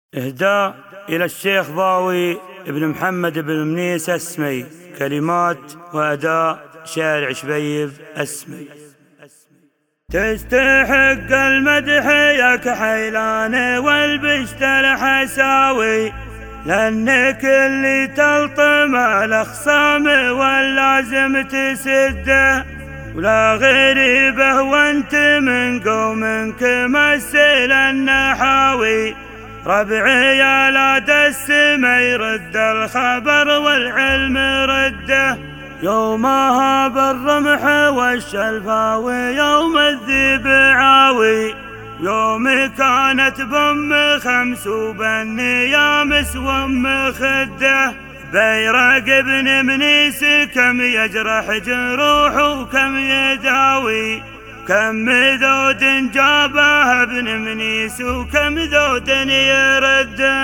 إهداء إلى الشيخ ضاوي بن محمد بن منيس السمي. كلمات وأداء شارع شبيب السمي. تستحق المدح يا كحيلان والبشت الحساوي، لأنك اللي تلطم الأخصام واللازم تسده، ولا غريبه وانت من قوم كمثل النحاوي. ربعي يا لاد السما يرد الخبر والعلم رده، يومها بالرمح والشلفاوي يوم الذيب عاوي، يوم كانت بأم خمس وبالنيامس وأم خده. بيرق ابن منيس كم يجرح جروح وكم يداوي، كم ذود جابه ابن منيس وكم ذود يرده.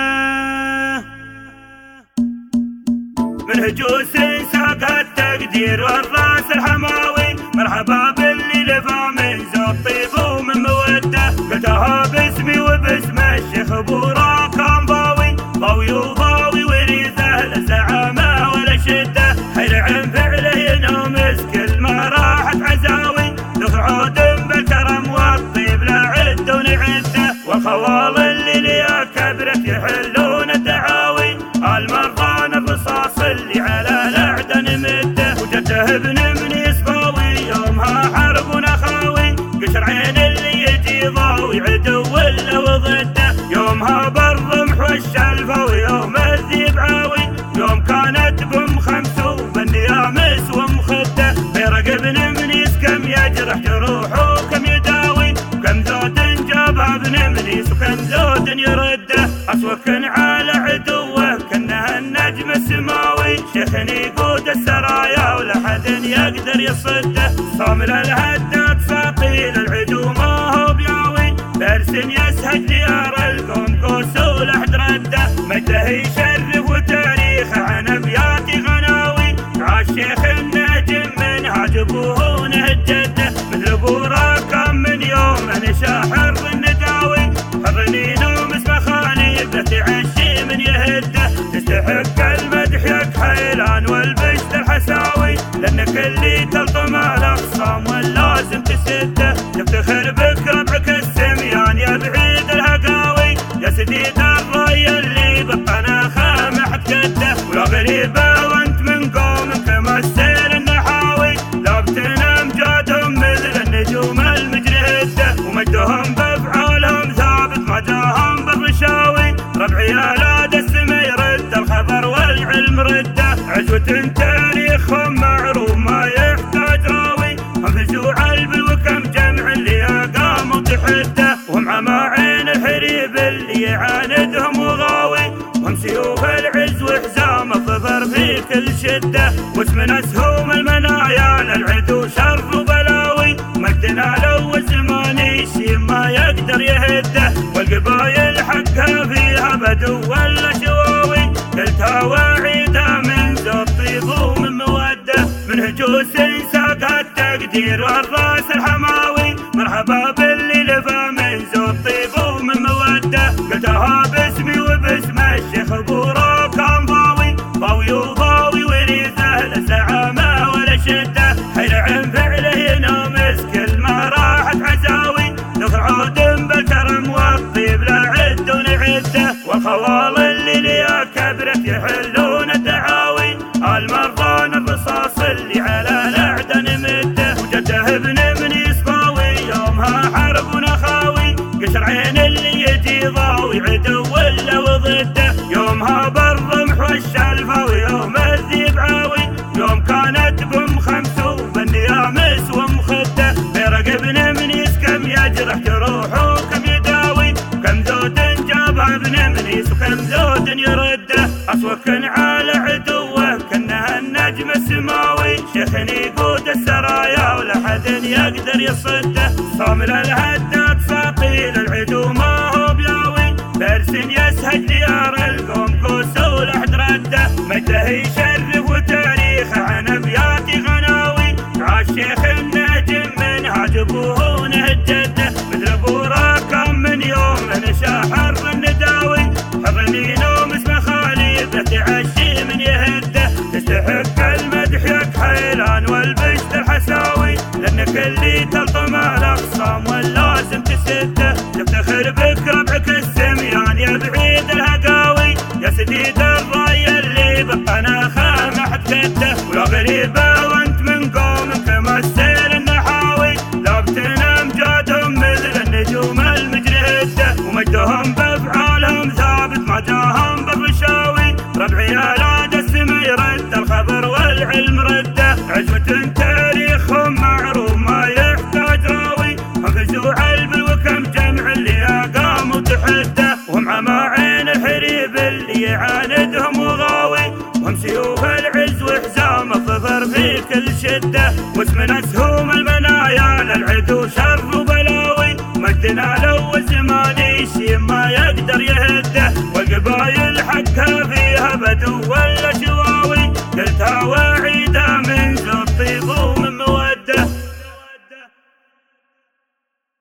من هجوس ساق التقدير والراس الحماوي، مرحبا باللي لفى من زود طيب ومن موده. قلتها باسمي وباسم الشيخ ابو راكان ضاوي، ضاوي وضاوي وريثه للزعامه ولا شده. خير عن فعله ينومس كل ما راحت عزاوي، ذكر عود بالكرم والطيب لا عد ونعده. والخوال اللي ليا كبرت يحلون الدعاوي، المرضان الرصاص اللي على الاعدى نمده. وجده ابن منيس ضاوي يومها حرب ونخاوي، قشر عين اللي يجي ضاوي عدو ولا وضده. يومها بالرمح والشلفه ويوم الذيب عاوي، يوم كانت بأم خمس وبالنيامس وأم خده. بيرق ابن منيس كم يجرح جروح وكم يداوي، وكم ذود جابها ابن منيس وكم ذود يرده. أسوك على عدوه كأنها النجم السماوي، شيخ يقود السرايا ولا حد يقدر يصده. صامل الهداد ساقيل العدو ما هو بياوي، فارس يسهج ديار القوم قوس ولحد رده. مجده يشرف وتاريخه عن ابيات غناوي، عاش شيخ النجم من هاجبوه ونهجده. مثل ابو راكان من يوم نشا حر النداوي، حرني نوم اسمه خالي تعشي من يهده. تستحق المدح يا كحيلان والبشت الحساوي، لانك اللي تلطم الاخصام واللازم تسده. تفتخر بك ربعك السميان يا بعيد الهقاوي، يا سديد الراي اللي بطنا خامحت كده. ولا غريبه وانت من قوم كمثل النحاوي، لا بتنام جادهم مثل النجوم المجرده. ومجدهم بافعالهم ثابت ما جاهم بالرشاوي، ربعي يا لاد السما يرد الخبر والعلم رده. عزوة تاريخهم معروف ما يحتاج راوي، هم فزوع البل وكم جمع اللي قاموا تحده. وهم عماعين الحريب اللي يعاندهم وغاوي، وهم سيوف العز وحزام الظفر في كل شده. واسم اسهم المنايا للعدو شر وبلاوي، مجدنا لو الزمان يشيم ما يقدر يهده. والقبايل حقها فيها بدو ولا شواوي، قلتها وعيدها من زود طيب ومن موده. من هجوس ساق التقدير والراس الحماوي، مرحبا باللي لفى من زود طيب ومن موده. قلتها باسمي وباسم الشيخ ابو راكان ضاوي، ضاوي وضاوي وريثه للزعامه ولا شده. خير عن فعله ينومس كل ما راحت عزاوي، ذكر عود بالكرم والطيب لا عد ونعده. والخوال اللي ليا كبرت يحلون الدعاوي، المرضان الرصاص اللي على الاعدى نمده. وجده ابن منيس ضاوي يومها حرب ونخاوي، قشر عين اللي يجي ضاوي عدو ولا وضده. يومها بالرمح والشلفه ويوم الذيب عاوي، يوم كانت بأم خمس وبالنيامس وأم خده. بيرق ابن منيس كم يجرح جروح وكم يداوي، وكم ذود جابها ابن منيس وكم ذود يرده. أسوك على عدوه كأنها النجم السماوي، شيخ يقود السرايا ولا حد يقدر يصده. صامل الهداد ساقيل العدو ما هو بياوي، فارس يسهج ديار القوم قوس ولحد رده. مجده يشرف وتاريخه عن ابيات غناوي، عاش شيخ النجم من هاجبوه ونهجده. مثل ابو راكان من يوم نشا حر النداوي، ذاك اللي تلطم الاخصام واللازم تسده. تفتخر بك ربعك السميان يا بعيد الهقاوي، يا سديد الراي اللي بقنا خامح كده. ويا غريبه وانت من قومك مسير النحاوي، لا بتنام جادهم مثل النجوم المجرده. ومجدهم بافعالهم ثابت ما جاهم بالرشاوي، ربعي لا دسم يرد الخبر والعلم رده. عزوة تاريخهم معروف ما يحتاج راوي، حفزوا علم وكم جمع اللي قاموا تحده. وهم عماعين الحريب اللي يعاندهم وغاوي، وهم سيوف العز وحزام الظفر في كل شده. واسم اسهم المنايا للعدو شر وبلاوي، مجدنا لو الزمان يشيم ما يقدر يهده. والقبايل حقها فيها بدو ولا شواوي، قلتها